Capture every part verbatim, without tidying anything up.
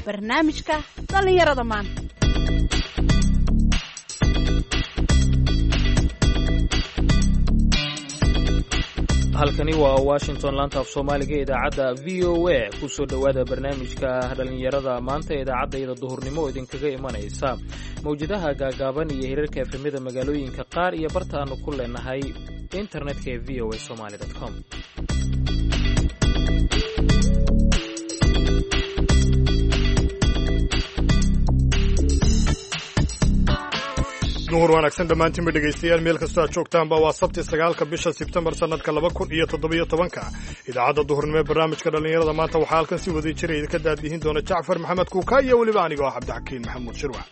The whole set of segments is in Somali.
barnaamijka dhallinyarada maanta. halkani waa Washington laanta af Soomaaliga idaacadda V O A ku soo dhawaada barnaamijka dhalinyarada maanta idaacadda duhurnimo idinkaga imanaysa mawjadaha gaagaaban iyo hirarka efemida magaalooyinka qaar iyo barta aanu ku leenahay internetka ee v o a somali dot com. duhur wanaagsan dhammaantiinba dhegaystayaal meel kastoo aad joogtaanba waa sabti sagaalka bisha sebtembar sannadka laba kun iyo toddobiyo tobanka idaacadda duhurnimo ee barnaamijka dhallinyarada maanta waxaa halkan si waday jira idinka daadihin doona jacfar maxamed kuuka iyo weliba anigoo ah cabdixakiin maxamuud shirwac.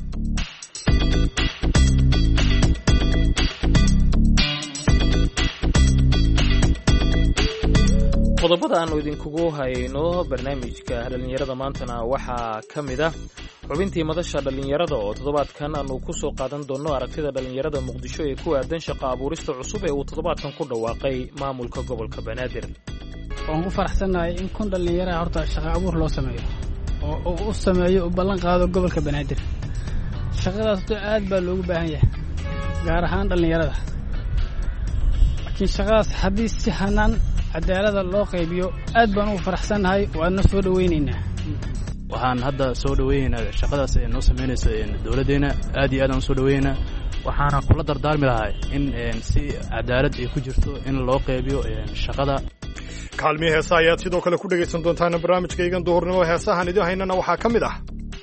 qodobada aanu idinkugu hayno barnaamijka dhallinyarada maantana waxaa ka mid ah xubintii madasha dhallinyarada oo toddobaadkan aanu ku soo qaadan doonno aragtida dhallinyarada muqdisho ee ku aadan shaqo abuurista cusub ee uu toddobaadkan ku dhawaaqay maamulka gobolka banaadir. waan ku faraxsanahay in kun dhallinyara horta shaqo abuur loo sameeyo oo uu u sameeyo u ballan qaado gobolka banaadir. shaqadaas aad baa loogu baahan yahay gaar ahaan dhallinyarada, laakiin shaqadaas haddii si hanaan cadaalada loo qaybiyo aad baan ugu faraxsanahay waana soo dhaweynaynaa. waxaan hadda soo dhaweynaynaa shaqadaas ay noo samaynayso dawladdeena aad iyo aad aan soo dhaweynaynaa. waxaana kula dardaarmi lahay in si cadaalad ay ku jirto in loo qaybiyo shaqada. kaalmiya heesa ayaad sidoo kale ku dhegaysan doontaan barnaamijkaygan duhurnimo. heesahan idin haynana waxaa ka mid ah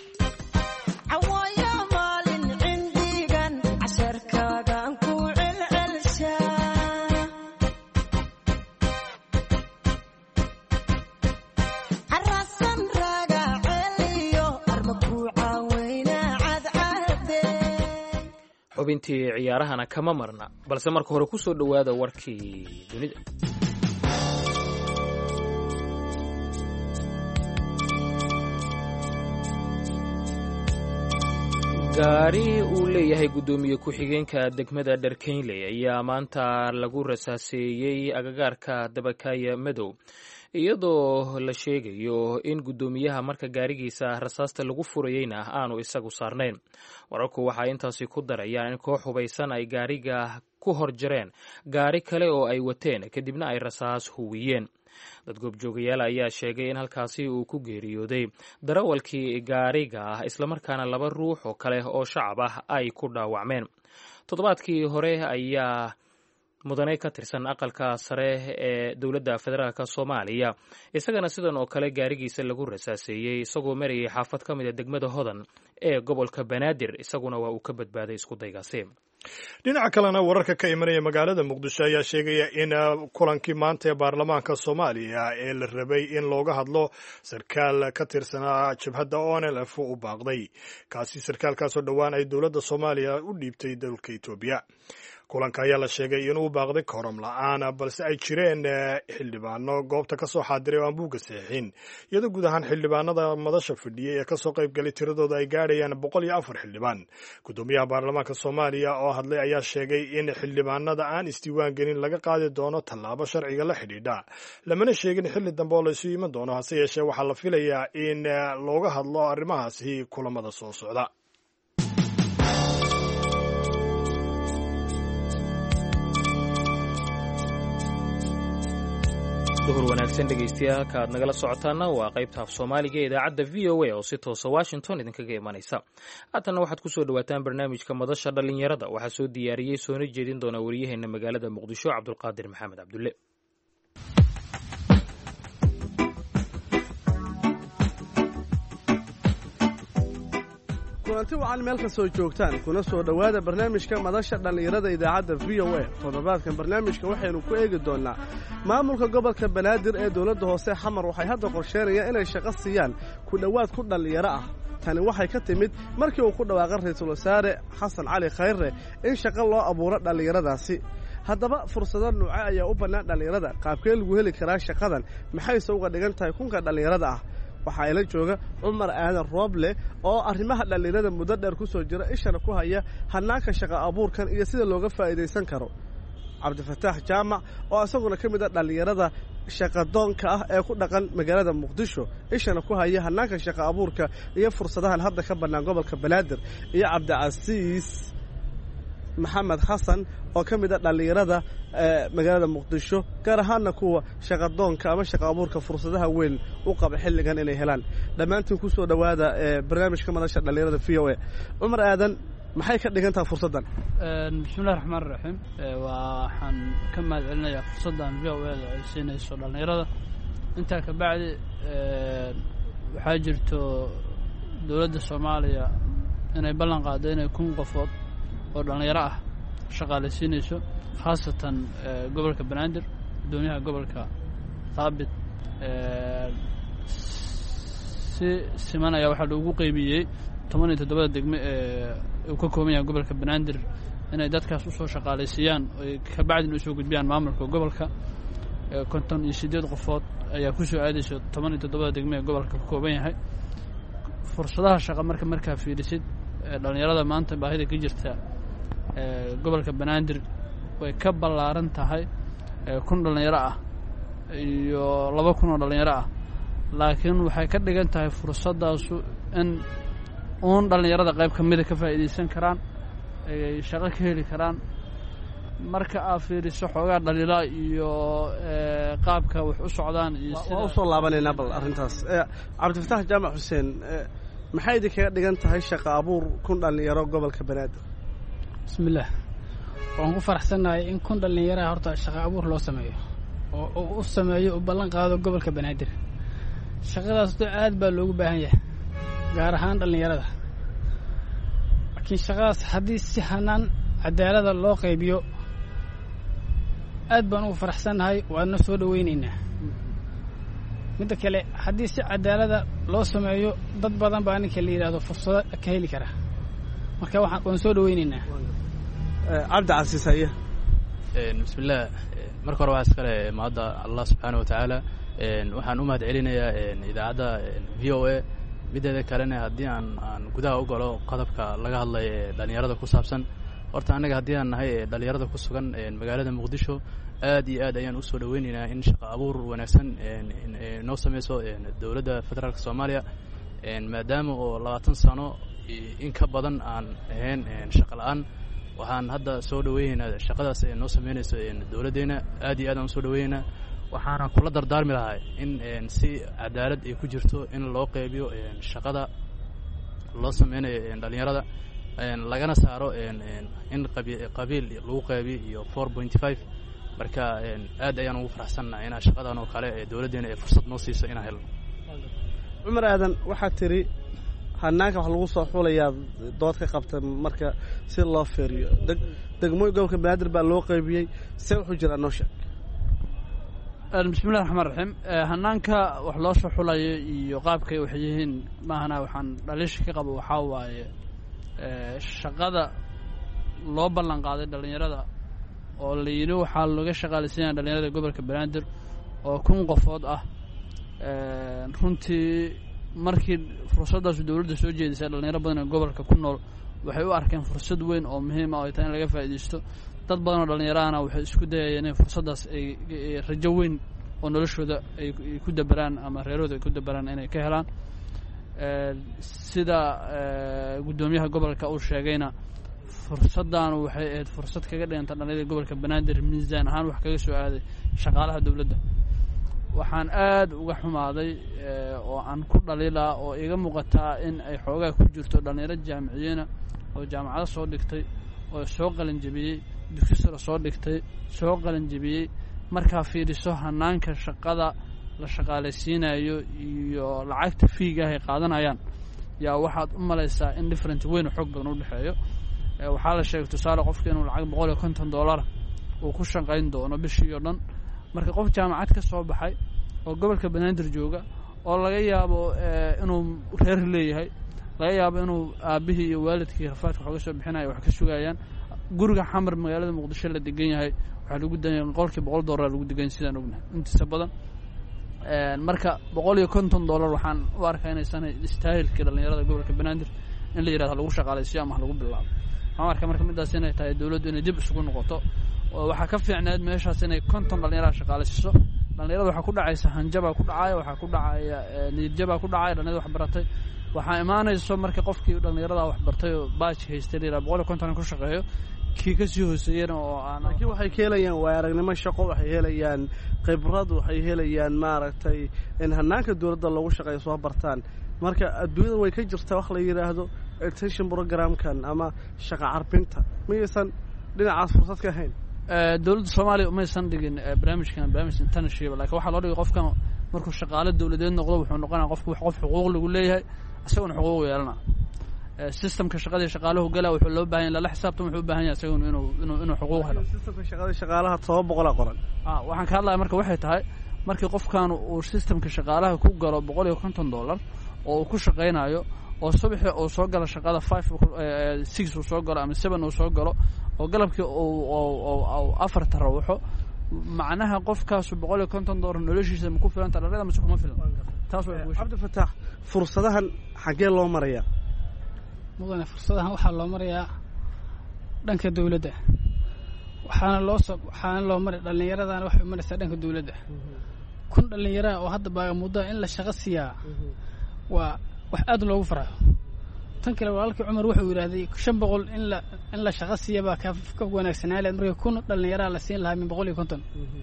xubintii ciyaarahana kama marna, balse marka hore ku soo dhowaada warkii dunida. gaari uu leeyahay guddoomiye ku-xigeenka degmada dharkeynley ayaa maanta lagu rasaaseeyey agagaarka dabakaaya madow, iyadoo la sheegayo in guddoomiyaha marka gaarigiisa rasaasta lagu furayeyna aanu isagu saarnayn. wararku waxay intaasi ku darayaan in koox hubaysan ay gaariga ku hor jareen gaari kale oo ay wateen, kadibna ay rasaas huwiyeen. dad goobjoogayaal ayaa sheegay in halkaasi uu ku geeriyooday darawalkii gaariga ah, islamarkaana laba ruux oo kale oo shacab ah ay ku dhaawacmeen. toddobaadkii hore ayaa mudane ka tirsan aqalka sare ee dowladda federaalk soomaaliya isagana sidan oo kale gaarigiisa lagu rasaaseeyey isagoo marayay xaafad ka mid a degmada hodan ee gobolka banaadir, isaguna waa uu ka badbaaday isku daygaasi. dhinaca kalena wararka ka imanaya magaalada muqdisho ayaa sheegaya in kulankii maanta ee baarlamaanka soomaaliya ee la rabay in looga hadlo sarkaal ka tirsanaa jabhadda o n l f u baaqday. kaasi sarkaalkaasoo dhowaan ay dowladda soomaaliya u dhiibtay dalka etoobiya. kulanka ayaa la sheegay inuu baaqday korom la-aan, balse ay jireen xildhibaano goobta ka soo xaadiray oo aan buugga saxiixin, iyadoo guud ahaan xildhibaanada madasha fadhiyay ee kasoo qayb galay tiradooda ay gaadhayaan boqol iyo afar xildhibaan. guddoomiyaha baarlamaanka soomaaliya oo hadlay ayaa sheegay in xildhibaanada aan isdiiwaan gelin laga qaadi doono tallaabo sharciga la xidhiidha, lamana sheegin xilli dambe oo laysu iman doono. hase yeeshee waxaa la filayaa in looga hadlo arrimahaasi kulamada soo socda. duhur wanaagsan dhegaystayaal halka aad nagala socotaana waa qaybta af soomaaliga ee idaacadda v o a oo si toosa washington idinkaga imanaysa. haddana waxaad ku soo dhawaataan barnaamijka madasha dhallinyarada. waxaa soo diyaariyey soona jeedin doona wariyaheena magaalada muqdisho cabdulqaadir maxamed cabdulle. kulanti wacan meel ka soo joogtaan kuna soo dhowaada barnaamijka madasha dhallinyarada idaacadda v o a. toddobaadkan barnaamijka waxaynu ku eegi doonnaa maamulka gobolka banaadir ee dowladda hoose xamar waxay hadda qorsheynayaan inay shaqo siiyaan ku dhowaad ku dhallinyaro ah. tani waxay ka timid markii uu ku dhawaaqay ra-iisul wasaare xasan cali khayre in shaqo loo abuuro dhallinyaradaasi. haddaba fursado nuuce ayaa u bannaan dhallinyarada, qaabkee lagu heli karaa shaqadan, maxayse uga dhigan tahay kunka dhallinyarada ah? waxaa ila jooga cumar aadan rooble oo arrimaha dhallinyarada muddo dheer ku soo jira ishana ku haya hannaanka shaqo abuurkan iyo sida looga faa'iidaysan karo. cabdifataax jaamac oo isaguna ka mid ah dhallinyarada shaqadoonka ah ee ku dhaqan magaalada muqdisho ishana ku haya hannaanka shaqa abuurka iyo fursadahan hadda ka bannaan gobolka banaadir iyo cabdicasiis maxamed xasan oo ka mid ah dhallinyarada magaalada muqdisho gaar ahaanna kuwa shaqadoonka ama shaqa abuurka fursadaha weyn u qaba xilligan inay helaan dhammaantiin ku soo dhowaada barnaamijka madasha dhallinyarada v o a cumar aadan maxay ka dhigan tahay fursaddan bismillahi raxmaan raxiim waxaan ka mahad celinayaa fursaddan v o ada ay siinayso dhallinyarada intaa ka bacdi waxaa jirto dowladda soomaaliya inay ballan qaado inay kun qofood oo dhallinyaro ah shaqaalaysiinayso khaasatan gobolka banaadir guddoomiyaha gobolka thaabit si siman ayaa waxaa loogu qeybiyey toban iyo toddobada degme ee uu ka kooban yahay gobolka banaadir inay dadkaas usoo shaqaalaysiiyaan oy ka bacdina usoo gudbiyaan maamulka gobolka konton iyo siddeed qofood ayaa ku soo aadaysa toban iyo toddobada degme ee gobolka ka kooban yahay fursadaha shaqa marka markaa fiirisid dhallinyarada maanta baahida ka jirta gobolka banaadir way ka ballaaran tahay kun dhallinyaro ah iyo laba kun oo dhallinyaro ah laakiin waxay ka dhigan tahay fursaddaasu in uun dhallinyarada qayb ka mida ka faa'iidaysan karaan ay shaqo ka heli karaan marka aad fiiriso xoogaa dhaliila iyo qaabka wax u socdaan iyo sida u soo laabanaynaa bal arrintaas cabdifataax jaamac xuseen maxay idin kaga dhigan tahay shaqa abuur kun dhallinyaro gobolka banaadir bismillaah waan ku faraxsannahay in kun dhallinyaraha horta shaqa abuur loo sameeyo oo u sameeyo u ballan qaado gobolka banaadir shaqadaas aad baa loogu baahan yahay gaar ahaan dhallinyarada laakiin shaqadaas haddii si hanaan cadaalada loo qaybiyo aad baan ugu faraxsannahay waadna soo dhowaynaynaa midda kale haddii si cadaalada loo sameeyo dad badan baa ninka la yidhaahdo fursado ka heli kara marka waxaan waan soo dhowaynaynaa cabdicasiis haye bismillaah marka hore waxaa iskale mahadda allah subxaana wa tacaala waxaan u mahad celinayaa idaacadda v o a mideeda kalena haddii aan aan gudaha u galo qodobka laga hadlaya ee dhallinyarada ku saabsan horta annaga haddii aan nahay dhallinyarada ku sugan magaalada muqdisho aad iyo aad ayaan usoo dhoweynaynaa in shaqa abuur wanaagsan noo sameyso dowladda federaalka soomaaliya maadaama oo labaatan sano in ka badan aan ahayn shaqa la-aan waxaan hadda soo dhoweynaynaa shaqadaas ee noo sameynayso dowladdeena aad iyo aad aan usoo dhoweynaynaa waxaana kula dardaarmi lahay in si cadaalad ay ku jirto in loo qeybiyo shaqada loo sameynayo dhallinyarada lagana saaro in qabiil lagu qeybiyo iyo four point five marka aad ayaan ugu faraxsannahay inaa shaqadan oo kale ee dowladdeena ee fursad noo siiso inaan helno cumar aadan waxaad tidhi hannaanka wax lagu soo xulayaa dood ka qabta marka si loo feeriyo degmooyin gobolka banaadir baa loo qeybiyey see wuxuu jiraa noo sheeg bismillahi raxmaan raxiim hannaanka wax loo soo xulayo iyo qaabkay waxay yihiin maahana waxaan dhaliisha ka qabo waxaa waaye shaqada loo ballan qaaday dhallinyarada oo la yidhi waxaa laga shaqaalaysiinaya dhallinyarada gobolka banaadir oo kun qofood ah runtii markii fursaddaasu dowladda soo jeedisay dhallinyaro badan ee gobolka ku nool waxay u arkeen fursad weyn oo muhiim ah oo ay tahay in laga faa'iidaysto dad badan oo dhallinyarahana waxay isku dayayeen in fursaddaas ay rajo weyn oo noloshooda ay ku daberaan ama reerahooda ay ku daberaan inay ka helaan sida guddoomiyaha gobolka uu sheegayna fursaddaanu waxay ahayd fursad kaga dhiganta dhallinyarada gobolka banaadir miisaan ahaan wax kaga soo aaday shaqaalaha dowladda waxaan aad uga xumaaday oo aan ku dhaliilaa oo iga muuqataa in ay xoogaa ku jirto dhallinyaro jaamiciyiina oo jaamacado soo dhigtay oo soo qalin jebiyey dugsi sare soo dhigtay soo qalin jebiyey markaa fiiriso hannaanka shaqada la shaqaalaysiinayo iyo lacagta fiiga ah ay qaadanayaan yaa waxaad u malaysaa in different weyn oo xoog badan u dhexeeyo waxaa la sheegay tusaale qofka inuu lacag boqol iyo konton dollar uu ku shaqayn doono bishii oo dhan marka qof jaamacad ka soo baxay oo gobolka banaadir jooga oo laga yaabo inuu reer leeyahay laga yaabo inuu aabbihii iyo waalidkii rafaadka waxooga soo bixinayo wax ka sugayaan guriga xamar magaalada muqdisho la degan yahay waxaa lagu danya boqolkii boqol dollar lagu degan sidaan ognahay intiisa badan marka boqol iyo konton dollar waxaan u arkaa inaysan istaahilkii dhallinyarada gobolka banaadir in la yidhahdo lagu shaqaalaysiyo ama lagu bilaabo waxaan arkaa marka midaas inay tahay dowladdu inay dib isugu noqoto waxaa ka fiicneed meeshaas inay konton dhallinyaraha shaqaalaysiiso dhallinyarada waxaa ku dhacaysa hanjabaa ku dhacaya waxaa ku dhacaya niyadjabaa ku dhacaya dhallinyarada wax baratay waxaa imaanayso marka qofkii dhallinyarada wax bartay oo baaj haystay la boqol iyo konton ku shaqeeyo kii ka sii hooseeyana oo aan laakiin waxay ka helayaan waa aragnimo shaqo waxay helayaan khibrad waxay helayaan maaragtay in hanaanka dawladda lagu shaqeeyo soo bartaan marka adduunyada way ka jirtaa wax la yidhaahdo extension programkan ama shaqa carbinta miyaysan dhinacaas fursad ka ahayn dawladda soomaaliya umaysan dhigin barnaamijkan barnaamij internship laakiin waxaa loo dhigay qofkan markuu shaqaale dawladeed noqdo wuxuu noqonaya qofku qof xuquuq lagu leeyahay isaguna xuquuq yeelana systemka shaqadii shaqaaluhu gala wuxuu loo baahan yahay lala xisaabtan wuxuu u baahan yahay isaguna inuu inuu inuu xuquuq helo systemka shaqada shaqaalaha toban boqol qoran ah waxaan ka hadlayaa marka waxay tahay markii qofkan uu systemka shaqaalaha ku galo boqol iyo konton dollar oo uu ku shaqeynayo oo subaxii uu soo galo shaqada five six uu soo galo ama seven uu soo galo oo galabkii uu afar tarawuxo macnaha qofkaas boqol iyo konton dollar noloshiisa ma ku filan tahay ama kuma filan taas way ku Cabdi Fataax fursadahan xagee loo marayaa mudane fursadahan waxaa loo marayaa dhanka dawladda waxaana loo soo waxaana loo maray dhallinyaradana waxay u maraysaa dhanka dawladda kun dhallinyara oo hadda baaga muddo in la shaqo siiyaa waa wax aad loogu farxo tan kale walaalkii Cumar wuxuu yiraahday shan boqol in la in la shaqo siiya baa ka ka wanaagsanaa leed markii kun dhallinyara la siin lahaa min boqol iyo konton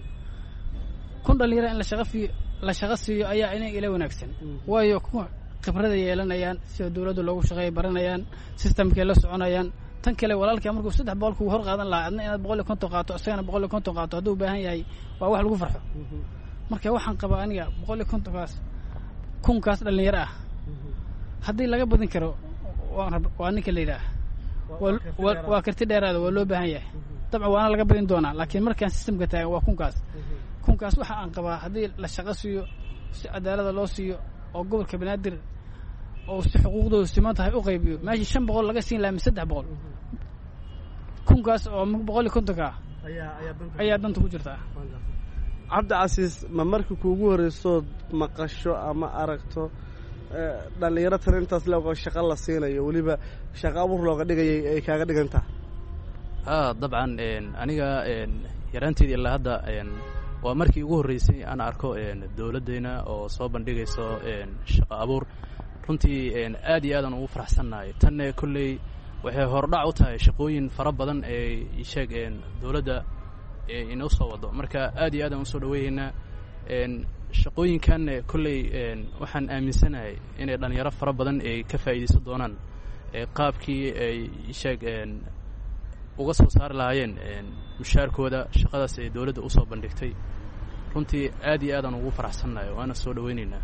kun dhallinyara in la shaqo fiyo la shaqo siiyo ayaa inay ila wanaagsan waayo ku khibrada yeelanayaan sida dawladda loogu shaqeeyo baranayaan systemkii la soconayaan tan kale walaalkii markuu saddex boqol ku hor qaadan lahaa adna inaad boqol iyo konton qaato asagana boqol iyo konton qaato hadduu u baahan yahay waa wax lagu farxo marka waxaan qabaa aniga boqol iyo konton kaas kunkaas dhallinyaro ah haddii laga badin karo waa ninka la yidhaah waa karti dheeraada waa loo baahan yahay dabcan waana laga badin doonaa laakiin markaan systemka taagan waa kunkaas kunkaas waxa aan qabaa haddii la shaqo siiyo si cadaalada loo siiyo oo gobolka banaadir oo si xuquuqdooda siman tahay u qaybiyo meeshii shan boqol laga siin lahaa mi saddex boqol kunkaas oo boqol iyo kontonka ayaa danta ku jirtaa Cabdi Casiis ma markii kuugu horeysood maqasho ama aragto dhalinyaro tarintaas loo shaqo la siinayo waliba shaqo abuur looga dhigayay ay kaaga dhigantaa ah dabcan aniga yaraanteedii ilaa hadda waa markii ugu horeysay aan arko dawladdeena oo soo bandhigayso shaqo abuur runtii aad iyo aad aan ugu faraxsanahay tan kulley waxay hordhac u tahay shaqooyin fara badan ee sheeg dawladda inoo soo wado marka aad iyo aad aan u soo dhaweeynaa shaqooyinkan kulley waxaan aaminsanahay inay dhalinyaro fara badan ay ka faa'iideysan doonaan qaabkii ay sheeg uga soo saari lahaayeen mushaarkooda shaqadaas ay dawladda u soo bandhigtay runtii aad iyo aad aan ugu faraxsanahay waana soo dhaweynaynaa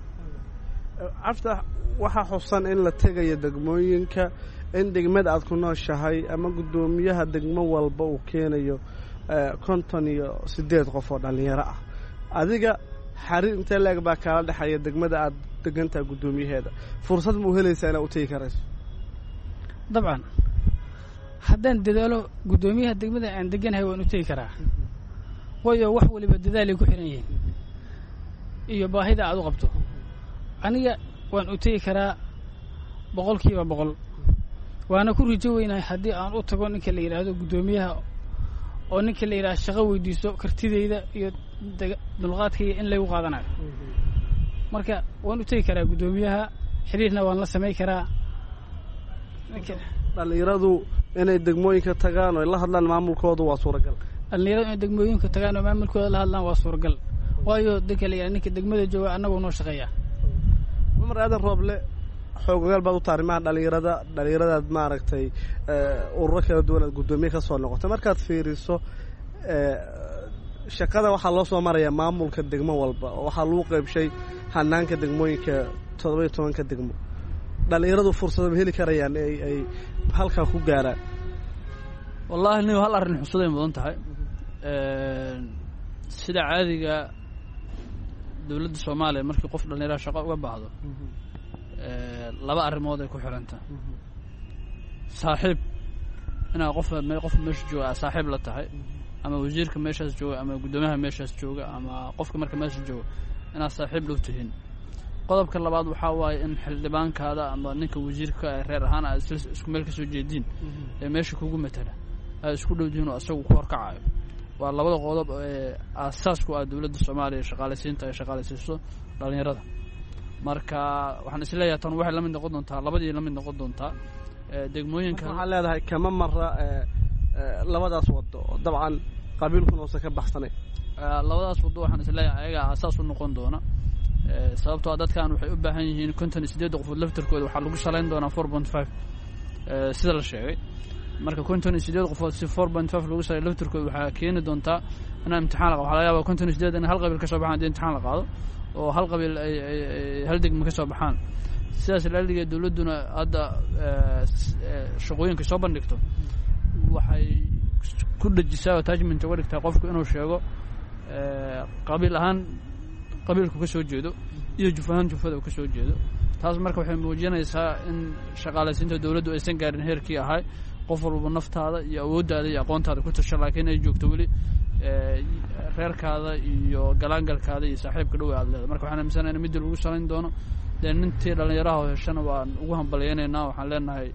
Cabdi waxaa xusan in la tegayo degmooyinka in degmada aad ku nooshahay ama gudoomiyaha degmo walba uu keenayo konton iyo sideed qof oo dhalinyaro ah adiga xariir intee leeg baa kala dhaxaya degmada aad degantaa gudoomiyaheeda fursad ma u helaysaa inaad u tegi karayso dabcan haddaan dadaalo gudoomiyaha degmada aan deganahay waan u tegi karaa waayo wax waliba dadaalay ku xiran yihiin iyo baahida aad u qabto aniga waan u tegi karaa boqolkiiba boqol waana ku rijo weynahay haddii aan u tago ninka la yidhaahdo gudoomiyaha oo ninka la yidhaahdo shaqo weydiiso kartideyda iyo dulqaadkayga in lagu qaadanayo marka waan u tegi karaa gudoomiyaha xiriirna waan la samay karaa dhalinyaradu inay degmooyinka tagaan oo la hadlaan maamulkooda waa suuragal dhalinyaradu inay degmooyinka tagaan oo maamulkooda la hadlaan waa suuragal waayo dadka la yidhaahdo ninka degmada jooga annagoo noo shaqeeya Cumar Aadan Rooble xoogagal baad u taarimaha dhalinyarada dhalinyaradaad maaragtay ururo kala duwan aad gudoomiye ka soo noqotay markaad fiiriso shaqada waxaa loo soo marayaa maamulka degmo walba oo waxaa lagu qaybshay hanaanka degmooyinka toddoba iyo tobanka degmo dhalinyaradu fursado ma heli karayaan ay ay halkaa ku gaaraan wallaahi nin hal arrin xusuuday mudan tahay sida caadiga dawladda Soomaaliya markii qof dhalinyaro shaqo uga baahdo laba arrimood ay ku xiranta saaxiib inaa qof qof meesha jooga saaxiib la tahay ama wasiirka meeshaas jooga ama gudoomiyaha meeshaas jooga ama qofka marka meesha jooga inaa saaxiib loo tihiin qodobka labaad waxaa waaye in xildhibaankaada ama ninka wasiirka reer ahaan aad isku meel ka soo jeediin ee meesha kugu matala ay isku dhowdihiin oo isagu ku horkacayo waa labada qodob ee aasaasku ah dowladda Soomaaliya shaqaaleysiinta ay shaqaaleysiiso dhalinyarada marka waxaan isleeyahay tan waxay la mid noqon doontaa labadii la mid noqon doontaa degmooyinka waxaa leedahay kama mara labadaas wado dabcan qabiilkuna oo ka baxsanay labadaas wado waxaan isleeyahay ayaga aasaas u noqon doona sababtoo ah dadkan waxay u baahan yihiin konton iyo siddeed qof laftirkooda waxaa lagu shalayn doonaa four point five sida la sheegay marka konton iyo siddeed qof si four point five lagu shalayn laftirkooda waxaa keeni doontaa in imtixaan la qaado waxaa laga yaabaa konton iyo siddeed in hal qabiil ka soo baxaan imtixaan la qaado oo hal qabiil ay hal degmo ka soo baxaan sidaas laaliga dawladuna hadda shaqooyinka soo bandhigto waxay ku dhajisaa attachment uga dhigtaa qofku inuu sheego qabiil ahaan qabiilku ka soo jeedo iyo jufahan jufada ka soo jeedo taas marka waxay muujinaysaa in shaqaaleysiinta dawladdu aysan gaarin heerkii ahay qof walba naftaada iyo awooddaada iyo aqoontaada ku tashan laakiin ay joogto weli reerkaada iyo galaangalkaada iyo saaxiibka dhow aad leedahay marka waxaan aaminsanahay in mid lagu salayn doono dee nintii dhalinyaraha heshana waan ugu hambaliyaynaynaa waxaan leenahay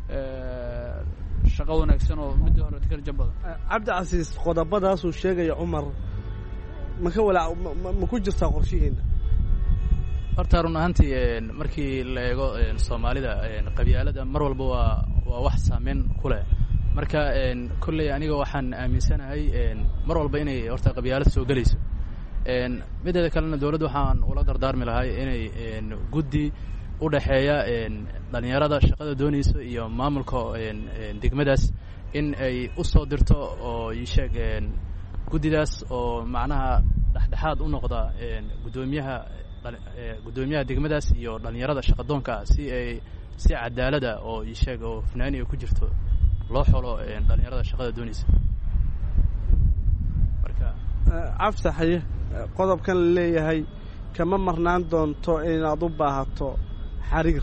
shaqo wanaagsan oo midii hore ka rajab badan cabdicasiis qodobadaasuu sheegaya cumar ma ka walaa ma ku jirtaa qorshihiina horta run ahaantii markii la eego Soomaalida qabyaalada mar walba waa waa wax saameyn ku leh marka kulley aniga waxaan aaminsanahay mar walba inay horta qabyaalad soo galayso mideeda kalena dawladdu waxaan ula dardaarmi lahay inay guddi u dhaxeeya dhalinyarada shaqada doonayso iyo maamulka degmadaas in ay u soo dirto oo sheeg guddidaas oo macnaha dhaxdhaxaad u noqda gudoomiyaha gudoomiyaha degmadaas iyo dhalinyarada shaqadoonka si ay si cadaalada oo sheeg oo fanaani ku jirto loo xolo dhalinyarada shaqada doonaysa marka afsaxay qodobkan leeyahay kama marnaan doonto inaad u baahato xariir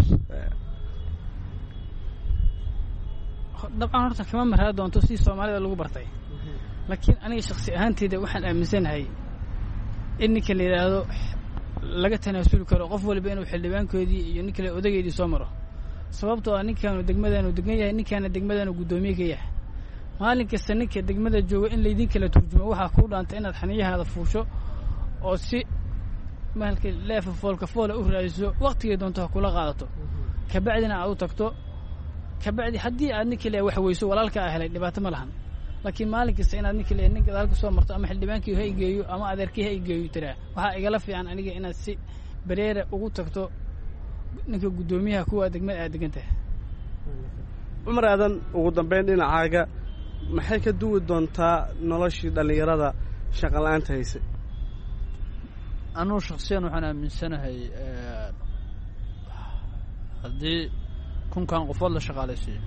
dabcan horta kama marnaan doonto si Soomaalida lagu bartay laakiin aniga shakhsi ahaantayda waxaan aaminsanahay in ninka la yiraahdo laga tanaasuli karo qof walba inuu xildhibaankoodii iyo ninka la odageedii soo maro sababtoo ah ninkan degmadana degan yahay ninkana degmadana gudoomiye ka yahay maalin kasta ninka degmada jooga in leedin kala turjumo waxa ku dhaanta inaad xaniyahaada fuusho oo si maalka leef foolka fool u raadiso waqtiga doonto kula qaadato ka bacdina aad u tagto ka bacdi hadii aad ninka la wax weyso walaalka ah helay dhibaato ma lahan laakiin maalin kasta inaad ninka la ninka dalka soo marto ama xildhibaankii hay geeyo ama adeerkii hay geeyo tira waxa igala fiican aniga inaad si bareera ugu tagto ninka gudoomiyaha kuwa degmada aad degantahay Umar aadan ugu dambeyn dhinacaaga maxay ka duwi doontaa noloshii dhalinyarada shaqo la'aanta haysay anuu shakhsiyan waxaan aaminsanahay haddii kunkan qofood la shaqaaleysiiyo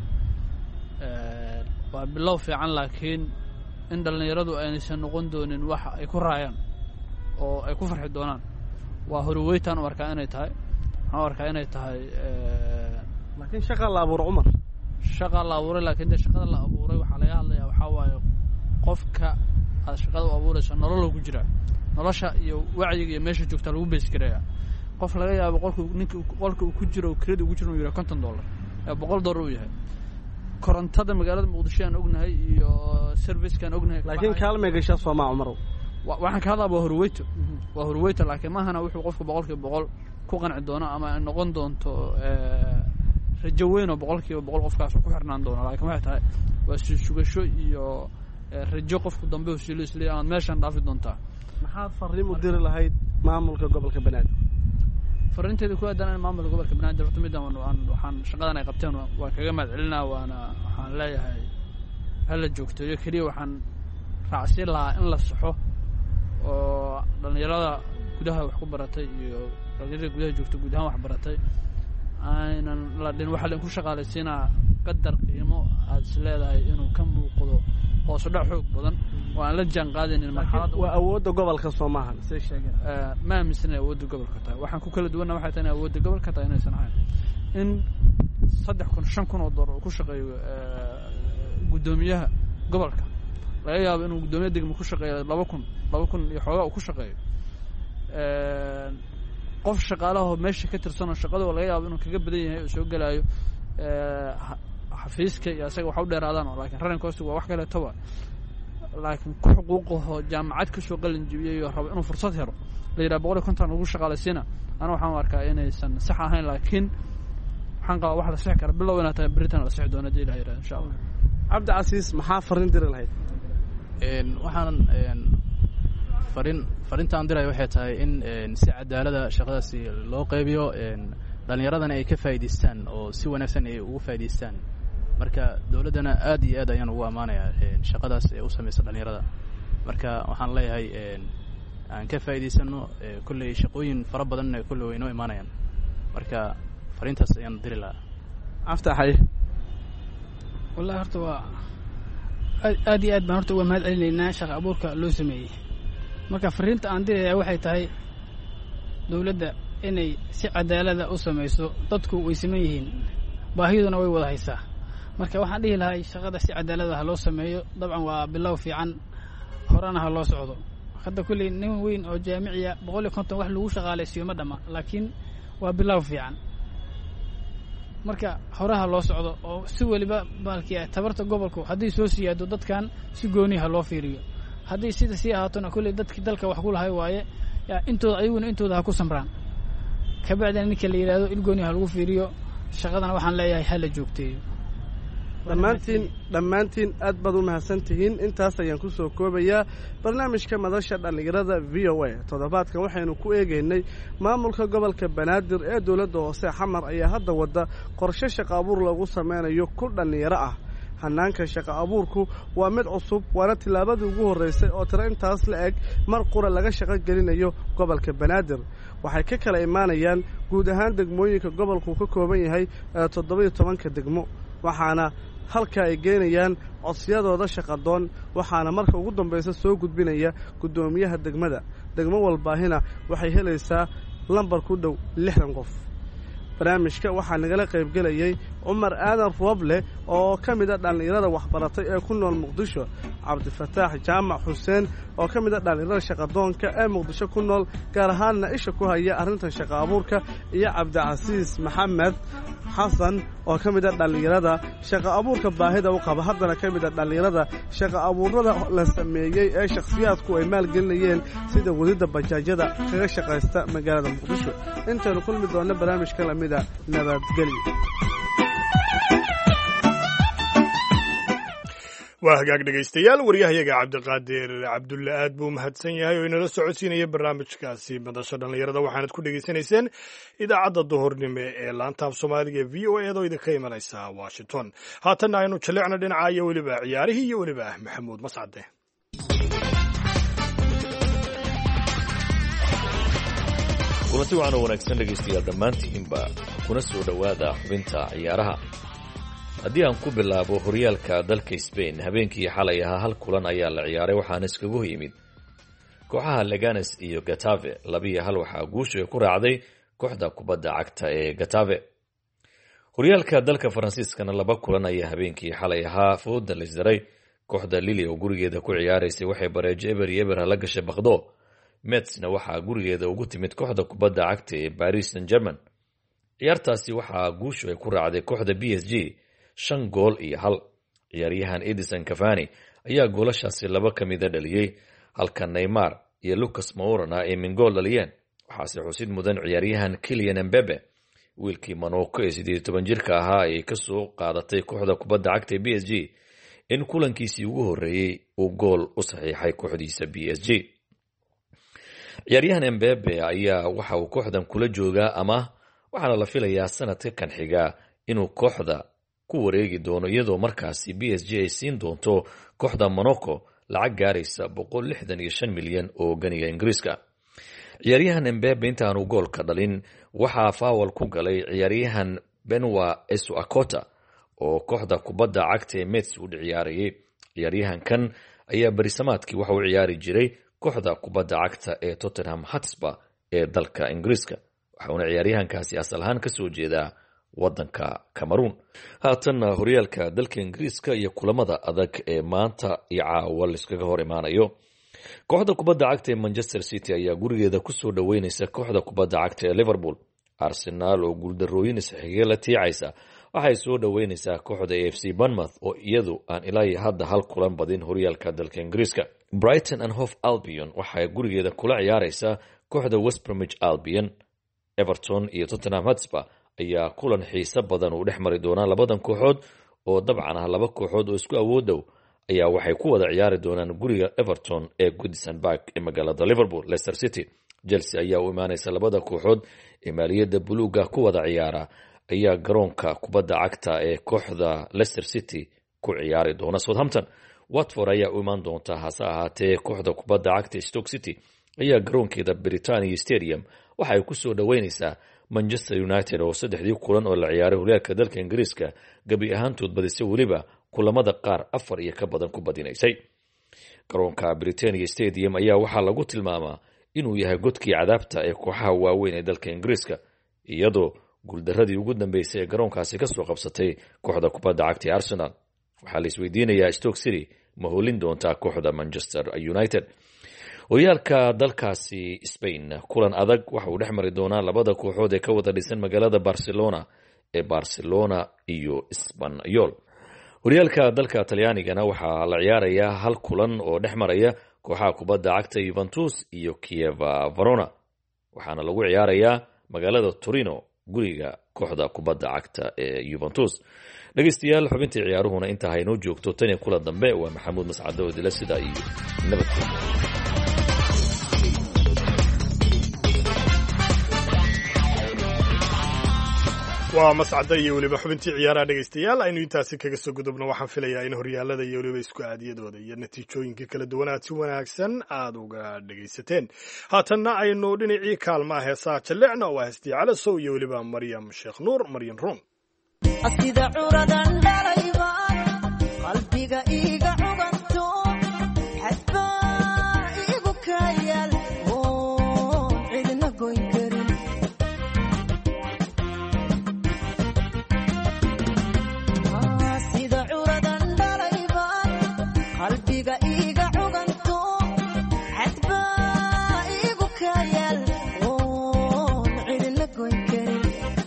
waa bilow fiican laakiin in dhalinyaradu aynaysan noqon doonin wax ay ku raayaan oo ay ku farxi doonaan waa horweytaan u arkaa inay tahay waxaan u arkaa inay tahay laakiin shaqa la abuuro Umar shaqa la abuuray laakiin de shaqada la abuuray waxaa laga hadlayaa waxaa waaye qofka aad shaqada u abuurayso nolol lagu jira nolosha iyo wacyiga iyo meesha joogta lagu bees gareeyaa qof laga yaabo qolka ninka qolka uu ku jiro credit ugu jiro inuu konton dollar ee boqol dollar uu yahay korontada magaalada Muqdisho aan ognahay iyo service-kan ognahay laakiin kaalmay gashaa Soomaa Umar waxaan ka hadlaa waa horweyto waa horweyto laakiin ma ahana wuxuu qofku boqolkiiba boqol ku qanci doona ama noqon doonto rajo weyn oo boqolkiiba boqol qofkaas ku xirnaan doona laakiin waxay tahay waa sugasho iyo rajo qofku dambe uu siilo isla aan meeshan dhaafi doontaa maxaad fariin u diri lahayd maamulka gobolka Banaadir fariinteedu ku aadan maamulka gobolka Banaadir horta midaan waxaan shaqadan ay qabteen waa kaga mahadcelinaa waana waxaan leeyahay hal joogto iyo kaliya waxaan raacsi lahaa in la saxo oo dhalinyarada gudaha wax ku baratay iyo dhalinyarada gudaha joogto gudaha wax baratay aynan la dhin waxa la ku shaqaaleysiinaa qadar qiimo aad isleedahay inuu ka muuqdo hoos u dhac xoog badan oo aan la jaan qaadanin marxalad waa awoodda gobolka Soomahan say sheegeen ma aaminsan awoodda gobolka tahay waxaan ku kala duwanaa waxay tahay awoodda gobolka tahay inaysan ahayn in saddex kun shan kun oo dollar uu ku shaqeeyo gudoomiyaha gobolka laga yaabo inuu gudoomiyaha degmo ku shaqeeyo laba kun laba kun iyo xoogaa uu ku shaqeeyo qof shaqaalaha meesha ka tirsan oo shaqada laga yaabo inuu kaga badan yahay oo soo galaayo xafiiska iyo asaga wax u dheeraadaan laakiin running cost waa wax kale toba laakiin ku xuquuqaho jaamacad ka soo qalin jibiyay oo rabo inuu fursad helo la yiraahdo boqol iyo konton ugu shaqaalaysiina ana waxaan arkaa inaysan sax ahayn laakiin waxaan qabaa wax la sax kara bilow inaad tahay Britain la sax doona diilaa yiraahdo insha Allah Cabdi Casiis maxaa farin diri lahayd een waxaan een farin farintaan diray waxay tahay in si cadaalada shaqadaasi loo qaybiyo een dhalinyaradana ay ka faa'iideystaan oo si wanaagsan ay ugu faa'iideystaan marka dawladana aad iyo aad ayaan ugu amaanayaa een shaqadaas ay u sameeyay dhalinyarada marka waxaan leeyahay een aan ka faa'iideysano kulli shaqooyin fara badan ay kulli weynoo imaanayaan marka farintaas ayaan diri lahaa aftaxay wallahi horta waa aad iyo aad baan horta uga mahad celinaynaa shaqo abuurka loo sameeyey marka fariinta aan diraya waxay tahay dawladda inay si cadaalada u samayso dadku way siman yihiin baahiduna way wada haysaa marka waxaan dhihi lahaa shaqada si cadaalada ha loo sameeyo dabcan waa bilow fiican horana ha loo socdo hadda kulli nin weyn oo jaamiciya boqol iyo konton wax lagu shaqaalaysiyo ma dhama laakiin waa bilow fiican marka horaha loo socdo oo si waliba baalkii tabarta gobolku haddii soo siyaado dadkan si gooni ha loo fiiriyo haddii sida sii ahaatona kulli dadkii dalka wax ku lahay waaye yaa intooda ayaguna intooda ha ku samraan kabacdina ninka la yidhaahdo il gooni ha lagu fiiriyo shaqadana waxaan leeyahay ha la joogteeyo dhammaantiin dhammaantiin aad baad u mahadsan tihiin intaas ayaan ku soo koobayaa barnaamijka madasha dhallinyarada v o a toddobaadkan waxaynu ku eegaynay maamulka gobolka banaadir ee dowladda hoose xamar ayaa hadda wadda qorshe shaqo abuur lagu sameynayo ku dhallinyaro ah hanaanka shaqo abuurku waa mid cusub waana tillaabadii ugu horraysay oo tiro intaas la eg mar qura laga shaqo gelinayo gobolka banaadir waxay ka kala imaanayaan guud ahaan degmooyinka gobolku ka kooban yahay ee toddoba-iyo tobanka degmo waxaana halka ay geynayaan codsiyadooda shaqadoon waxaana marka ugu dambaysa soo gudbinaya guddoomiyaha degmada degmo walbaahina waxay helaysaa lambar ku dhow lixdan qof barnaamijka waxaa nagala qaybgelayay cumar aadan rooble oo ka mid a dhallinyarada waxbaratay ee ku nool muqdisho cabdifataax jaamac xuseen oo ka mid a dhallinyarada shaqadoonka ee muqdisho ku nool gaar ahaanna isha ku haya arrintan shaqo abuurka iyo cabdicasiis maxamed xasan oo ka mid a dhallinyarada shaqo abuurka baahida u qaba haddana ka mid a dhallinyarada shaqo abuurada la sameeyey ee shakhsiyaadku ay maalgelinayeen sida wadida bajaajyada kaga shaqaysta magaalada muqdisho intaynu kulmi doonno barnaamijka lamida nabadgelyo waa hagaag dhegaystayaal waryahayaga cabdiqaadir cabdulle aad buu mahadsan yahay oo inala socodsiinaya barnaamijkaasi madasha dhallinyarada waxaanad ku dhegaysanayseen idaacadda duhurnimo ee laantaaf soomaaliga v o eedoo idinka imanaysa washington haatanna aynu jalleecno dhinaca iyo weliba ciyaarihii iyo weliba maxamuud mascade kulanti waxaan oo wanaagsan dhegaystayaal dhammaantiinba kuna soo dhowaada xubinta ciyaaraha haddii aan ku bilaabo horyaalka dalka Spain habeenkii xalay ahaa hal kulan ayaa la ciyaaray waxaana iskagu yimid kooxaha Leganes iyo Getafe labiyo hal waxaa guusha ku raacday kooxda kubadda cagta ee Getafe horyaalka dalka Faransiiskana laba kulan ayaa habeenkii xalay ahaa fooda la isdaray kooxda Lille oo gurigeeda ku ciyaaraysay waxay bareejo eber iyo eber la gashay Baqdo Metsna waxaa gurigeeda ugu timid kooxda kubadda cagta ee Paris Saint-Germain ciyaartaasi waxaa guusha ay ku raacday kooxda B S G shan gool iyo hal ciyaaryahan Edison Cavani ayaa goolashaasi laba ka mid a dhaliyay halka Neymar iyo Lucas Moura ay min gool dhaliyeen waxaase xusid mudan ciyaaryahan Kylian Mbappe wiilkii Monaco ee siddeed iyo toban jirka ahaa ay ka soo qaadatay kooxda kubadda cagta ee B S G in kulankiisii ugu horeeyay uu gool u saxiixay kooxdiisa B S G ciyaaryahan Mbappe ayaa waxa uu kooxdan kula joogaa ama waxaana la filayaa sanadka kan xiga inuu kooxda ku wareegi doono iyadoo markaasi B S G ay siin doonto kooxda Monaco lacag gaaraysa boqol lixdan iyo shan milyan oo ganiga Ingiriiska ciyaaryahan Mbappe intaanu goolka dhalin waxaa faawal ku galay ciyaaryahan Benoit Esuakota oo kooxda kubadda cagta ee Metz u ciyaarayay ciyaaryahankan ayaa barisamaadkii waxa uu ciyaari jiray kooxda kubadda cagta ee Tottenham Hotspur ee dalka Ingiriiska waxaana ciyaaryahankaasi asal ahaan ka soo jeedaa wadanka Cameroon haatanna horyaalka dalka Ingiriiska iyo kulamada adag ee maanta iyo caawa la iskaga hor imaanayo kooxda kubadda cagta ee Manchester City ayaa gurigeeda ku soo dhaweynaysa kooxda kubadda cagta ee Liverpool Arsenal oo guuldarooyin isxigay la tiicaysa waxay soo dhoweynaysaa kooxda A F C Bournemouth oo iyadu aan ilaa hadda hal kulan badin horyaalka dalka Ingiriiska. Brighton and Hove Albion waxay gurigeeda kula ciyaaraysaa kooxda West Bromwich Albion. Everton iyo Tottenham Hotspur ayaa kulan xiiso badan u dhex mari doonaa labadan kooxood oo dabcan ah laba kooxood oo isku awood dhow ayaa waxay ku wada ciyaari doonaan guriga Everton ee Goodison Park ee magaalada Liverpool. Leicester City Chelsea ayaa u imaanaysa labada kooxood ee maaliyadda buluuga ku wada ciyaara ayaa garoonka kubadda cagta ee kooxda Leicester City ku ciyaari doona. Southampton Watford ayaa u imaan doonta, hase ahaatee kooxda kubadda cagta Stoke City ayaa garoonkeeda Britannia Stadium waxa ay ku soo dhoweynaysaa Manchester United oo saddexdii kulan oo la ciyaaray horyaalka dalka Ingiriiska gabi ahaantood badisay, weliba kulamada qaar afar iyo ka badan ku badinaysay. Garoonka Britannia Stadium ayaa waxaa lagu tilmaamaa inuu yahay godkii cadaabta ee kooxaha waaweyn ee dalka Ingiriiska, iyadoo guuldaradii ugu dambeysay ee garoonkaasi ka soo qabsatay kooxda kubadda cagta Arsenal. waxaa la isweydiinayaa Stoke City ma holin doontaa kooxda Manchester United. horyaalka dalkaasi Spain kulan adag waxa uu dhex mari doonaa labada kooxood ee ka wada dhisan magaalada Barcelona ee Barcelona iyo Espanyol. horyaalka dalka Talyaanigana waxaa la ciyaarayaa hal kulan oo dhex maraya kooxaha kubadda cagta Juventus iyo Chievo Verona, waxaana lagu ciyaarayaa magaalada Torino guriga kooxda kubadda cagta ee Juventus. dhegeystayaal xubintii ciyaaruhuna inta haynoo joogto tan iyo kulan dambe waa Maxamuud Mascado oo dila sida iyo nabadgelyo. waa mascada iyo weliba xubintii ciyaaraha dhegaystayaal aynu intaasi kaga soo gudubno. waxaan filayaa in horyaalada iyo weliba isku aadiyadooda iyo natiijooyinka kala duwan aad si wanaagsan aada uga dhegaysateen. haatanna aynu dhinacii kaalmaha heesaha jallecna waa heestii calasow iyo weliba maryam sheekh nuur maryam ruum. asida curadan dhalayba qalbiga iga cuganto xadba igu kayal oo cidna goyn karin asida curadan dhalayba qalbiga iga cuganto xadba igu kayal oo cidna goyn karin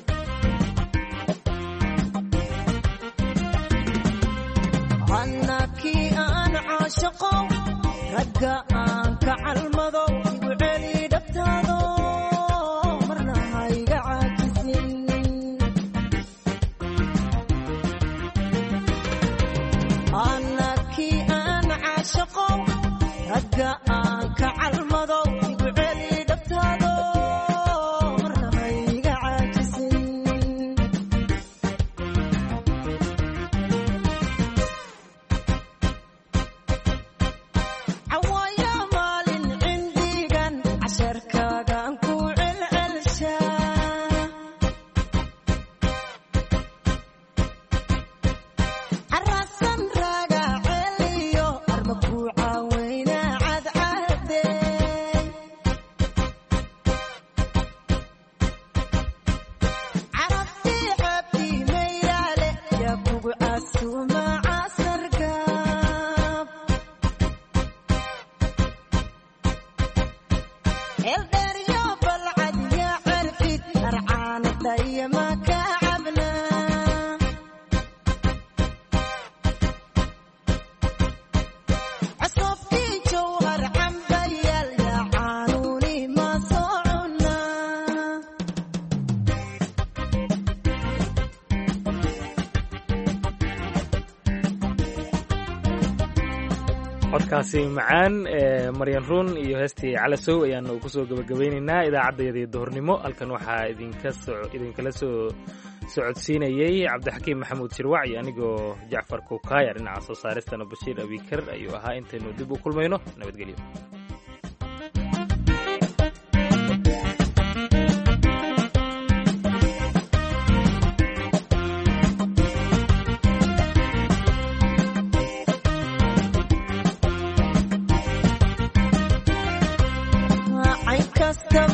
anaki aan caashaqo ragga aan ka calmado igu celi dhabtaado marna hayga caajisin anaki aan caashaqo ragga aan ka calmado igu celi dhabtaado marna hayga caajisin codkaasi macaan ee maryan ruun iyo heestii calasow ayaanu ku soo gabagabaynaynaa idaacaddayadii duhurnimo. halkan waxaa idinka soo idinkala soo socodsiinayay cabdixakiim maxamuud shirwac iyo anigoo jacfar kukaaya. dhinaca soo saaristana bashiir abikar ayuu ahaa. intaynu dib u kulmayno nabadgelyo. Cause